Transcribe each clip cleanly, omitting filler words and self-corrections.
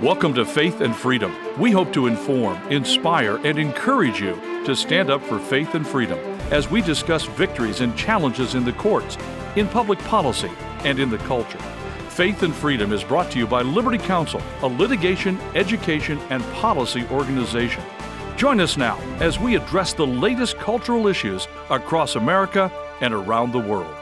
Welcome to Faith and Freedom. We hope to inform, inspire, and encourage you to stand up for faith and freedom as we discuss victories and challenges in the courts, in public policy, and in the culture. Faith and Freedom is brought to you by Liberty Counsel, a litigation, education, and policy organization. Join us now as we address the latest cultural issues across America and around the world.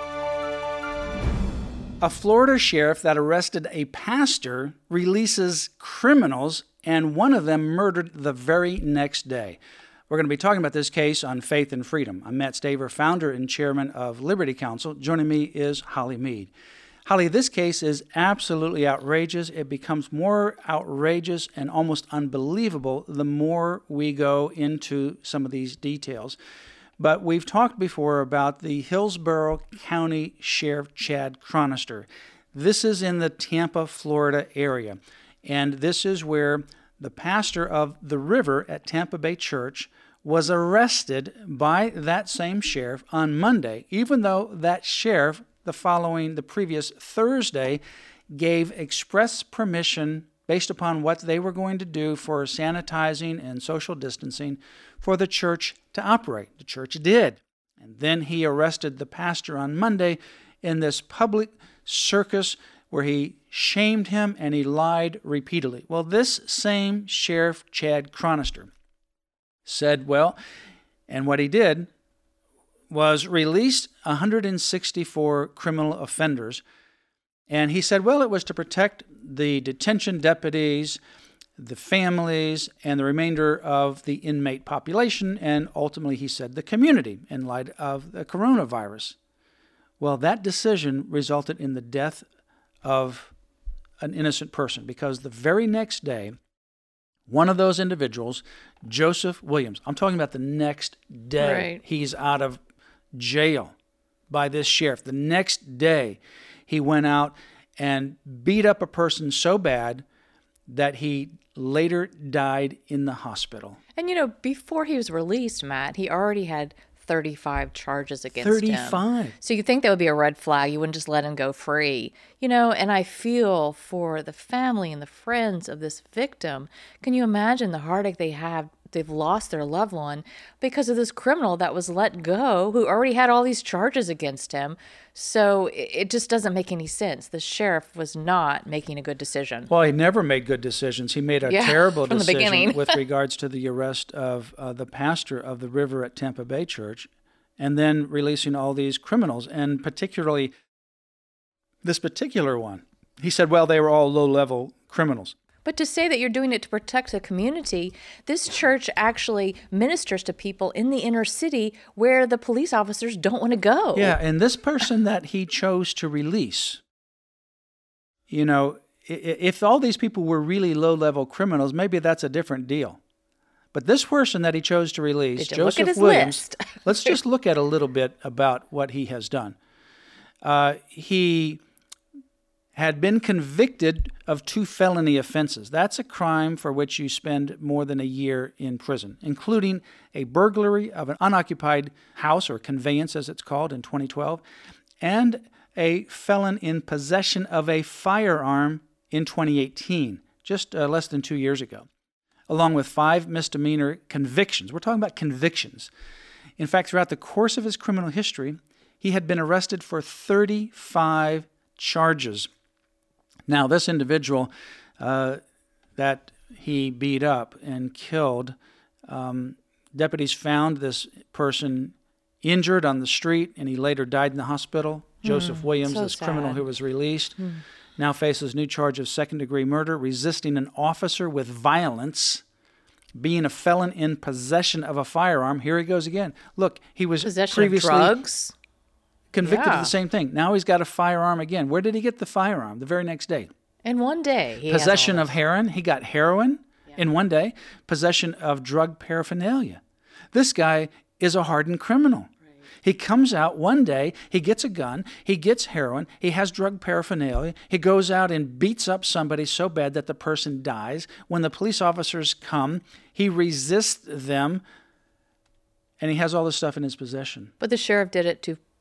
A Florida sheriff that arrested a pastor releases criminals, and one of them murdered the very next day. We're going to be talking about this case on Faith and Freedom. I'm Matt Staver, founder and chairman of Liberty Counsel. Joining me is Holly Mead. Holly, this case is absolutely outrageous. It becomes more outrageous and almost unbelievable the more we go into some of these details. But we've talked before about the Hillsborough County Sheriff Chad Chronister. This is in the Tampa, Florida area. And this is where the pastor of the River at Tampa Bay Church was arrested by that same sheriff on Monday, even though that sheriff, the previous Thursday, gave express permission based upon what they were going to do for sanitizing and social distancing for the church to operate. The church did. And then he arrested the pastor on Monday in this public circus where he shamed him and he lied repeatedly. Well, this same Sheriff Chad Chronister said, and what he did was released 164 criminal offenders. And he said, it was to protect the detention deputies, the families, and the remainder of the inmate population, and ultimately, he said, the community in light of the coronavirus. Well, that decision resulted in the death of an innocent person because the very next day, one of those individuals, Joseph Williams, I'm talking about the next day, right. He's out of jail by this sheriff. The next day, he went out and beat up a person so bad that he later died in the hospital. And before he was released, Matt, he already had 35 charges against 35. him. So you think that would be a red flag. You wouldn't just let him go free. And I feel for the family and the friends of this victim. Can you imagine the heartache they have? They've lost their loved one because of this criminal that was let go who already had all these charges against him. So it just doesn't make any sense. The sheriff was not making a good decision. Well, he never made good decisions. He made a terrible from decision the beginning. with regards to the arrest of the pastor of the River at Tampa Bay Church and then releasing all these criminals, and particularly this particular one. He said, they were all low-level criminals. But to say that you're doing it to protect the community, this church actually ministers to people in the inner city where the police officers don't want to go. Yeah, and this person that he chose to release, if all these people were really low-level criminals, maybe that's a different deal. But this person that he chose to release, Joseph Williams, let's just look at a little bit about what he has done. He had been convicted of 2 felony offenses. That's a crime for which you spend more than a year in prison, including a burglary of an unoccupied house, or conveyance as it's called, in 2012, and a felon in possession of a firearm in 2018, just less than 2 years ago, along with 5 misdemeanor convictions. We're talking about convictions. In fact, throughout the course of his criminal history, he had been arrested for 35 charges. Now, this individual that he beat up and killed, deputies found this person injured on the street, and he later died in the hospital. Joseph Williams, this criminal who was released, now faces new charge of second-degree murder, resisting an officer with violence, being a felon in possession of a firearm. Here he goes again. Look, he was previously of drugs. Convicted of the same thing. Now he's got a firearm again. Where did he get the firearm? The very next day. In one day. Possession of heroin. He got heroin in one day. Possession of drug paraphernalia. This guy is a hardened criminal. Right. He comes out one day, he gets a gun, he gets heroin, he has drug paraphernalia, he goes out and beats up somebody so bad that the person dies. When the police officers come, he resists them, and he has all this stuff in his possession. But the sheriff did it to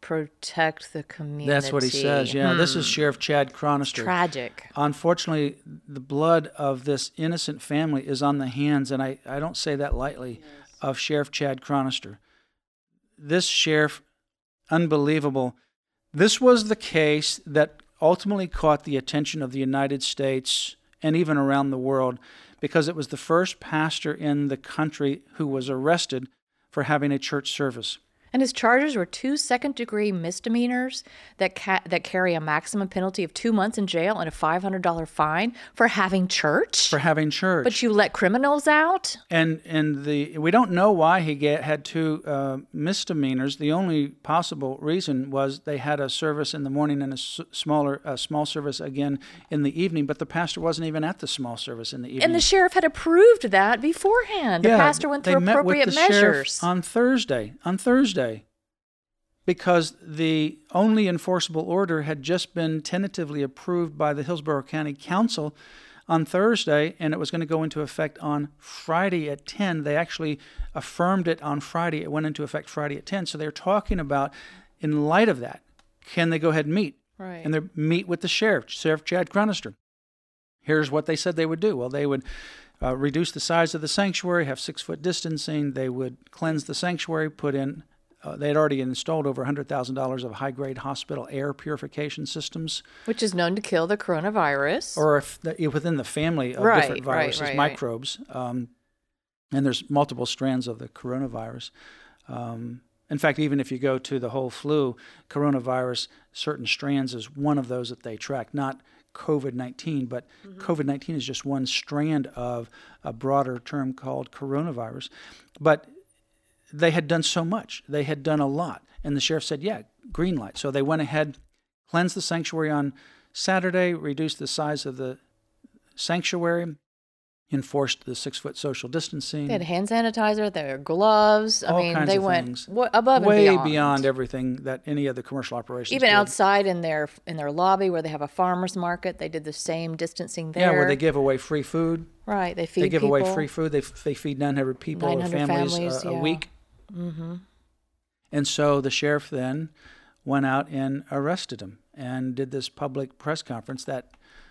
protect the community. That's what he says. Yeah, this is Sheriff Chad Chronister. Tragic. Unfortunately, the blood of this innocent family is on the hands, and I don't say that lightly, of Sheriff Chad Chronister. This sheriff, unbelievable. This was the case that ultimately caught the attention of the United States and even around the world, because it was the first pastor in the country who was arrested for having a church service. And his charges were 2 second-degree misdemeanors that carry a maximum penalty of 2 months in jail and a $500 fine for having church. For having church. But you let criminals out? And we don't know why he had 2 misdemeanors. The only possible reason was they had a service in the morning and a small service again in the evening. But the pastor wasn't even at the small service in the evening. And the sheriff had approved that beforehand. The pastor went through appropriate measures. Sheriff on Thursday. Because the only enforceable order had just been tentatively approved by the Hillsborough County Council on Thursday, and it was going to go into effect on Friday at 10. They actually affirmed it on Friday. It went into effect Friday at 10. So they're talking about, in light of that, can they go ahead and meet? Right. And they meet with the Sheriff Chad Chronister. Here's what they said they would do. Well, they would reduce the size of the sanctuary, have 6-foot distancing. They would cleanse the sanctuary, put in they had already installed over $100,000 of high-grade hospital air purification systems. Which is known to kill the coronavirus. Or within the family of different viruses, microbes. And there's multiple strands of the coronavirus. In fact, even if you go to the whole flu, coronavirus, certain strands is one of those that they track, not COVID-19, but COVID-19 is just one strand of a broader term called coronavirus. But they had done so much. They had done a lot. And the sheriff said, yeah, green light. So they went ahead, cleansed the sanctuary on Saturday, reduced the size of the sanctuary, enforced the 6-foot social distancing. They had hand sanitizer, their gloves. All kinds they of went things. Above and way beyond. beyond everything that any of the commercial operations Even did. outside in their lobby where they have a farmer's market, they did the same distancing there. Yeah, where they give away free food. Right, they feed They give people. away free food. They feed 900 people or 900 families a week. Mm-hmm. And so the sheriff then went out and arrested him and did this public press conference that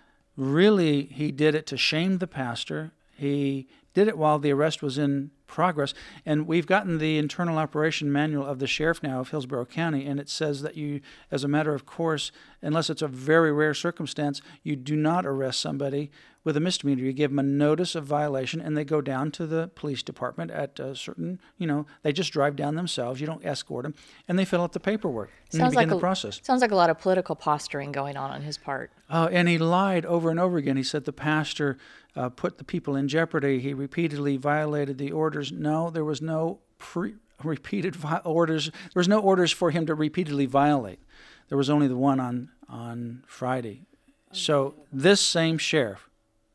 really he did it to shame the pastor. He did it while the arrest was in progress. And we've gotten the internal operation manual of the sheriff now of Hillsborough County, and it says that you, as a matter of course, unless it's a very rare circumstance, you do not arrest somebody with a misdemeanor. You give them a notice of violation, and they go down to the police department at a certain, they just drive down themselves. You don't escort them, and they fill out the paperwork and begin the process. Sounds like a lot of political posturing going on his part. And he lied over and over again. He said the pastor put the people in jeopardy. He repeatedly violated the orders. No, there was no repeated orders. There was no orders for him to repeatedly violate. There was only the one on Friday. So this same sheriff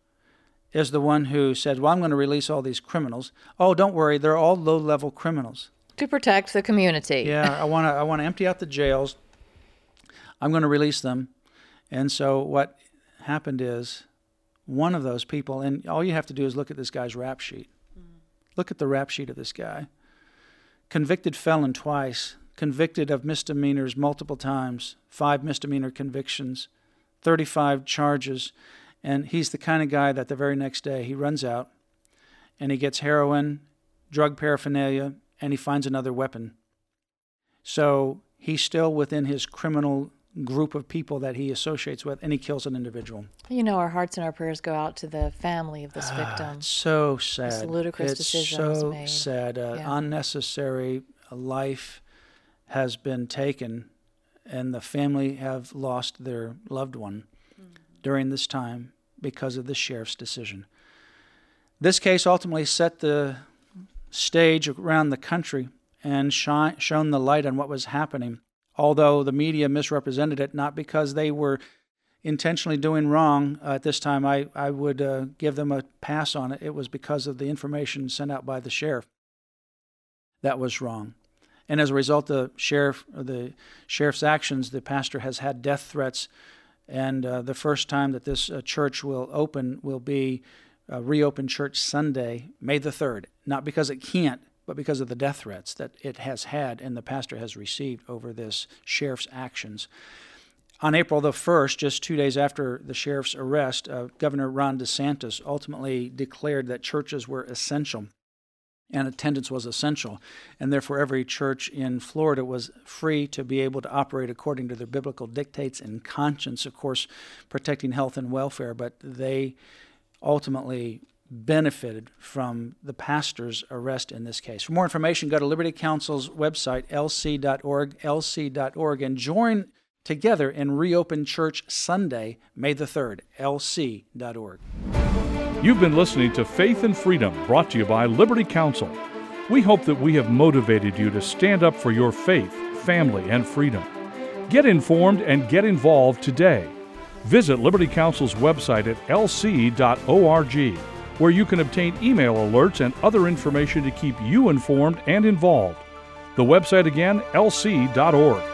is the one who said, well, I'm going to release all these criminals. Oh, don't worry, they're all low-level criminals. To protect the community. Yeah, I want to empty out the jails. I'm going to release them. And so what happened is one of those people, and all you have to do is look at this guy's rap sheet. Look at the rap sheet of this guy. Convicted felon twice, convicted of misdemeanors multiple times, 5 misdemeanor convictions, 35 charges. And he's the kind of guy that the very next day he runs out and he gets heroin, drug paraphernalia, and he finds another weapon. So he's still within his criminal group of people that he associates with, and he kills an individual. Our hearts and our prayers go out to the family of this victim. It's so sad. This ludicrous decision was made. It's so sad. Unnecessary life has been taken, and the family have lost their loved one during this time because of the sheriff's decision. This case ultimately set the stage around the country and shone the light on what was happening, although the media misrepresented it, not because they were intentionally doing wrong at this time. I would give them a pass on it. It was because of the information sent out by the sheriff that was wrong. And as a result, the sheriff's actions, the pastor has had death threats. And the first time that this church will open will be Reopen Church Sunday, May the 3rd. Not because it can't, but because of the death threats that it has had and the pastor has received over this sheriff's actions. On April the 1st, just 2 days after the sheriff's arrest, Governor Ron DeSantis ultimately declared that churches were essential and attendance was essential, and therefore every church in Florida was free to be able to operate according to their biblical dictates and conscience, of course, protecting health and welfare, but they ultimately benefited from the pastor's arrest in this case. For more information, go to Liberty Counsel's website, lc.org, and join together in Reopen Church Sunday, May the 3rd, lc.org. You've been listening to Faith and Freedom, brought to you by Liberty Counsel. We hope that we have motivated you to stand up for your faith, family, and freedom. Get informed and get involved today. Visit Liberty Counsel's website at lc.org, where you can obtain email alerts and other information to keep you informed and involved. The website again, lc.org.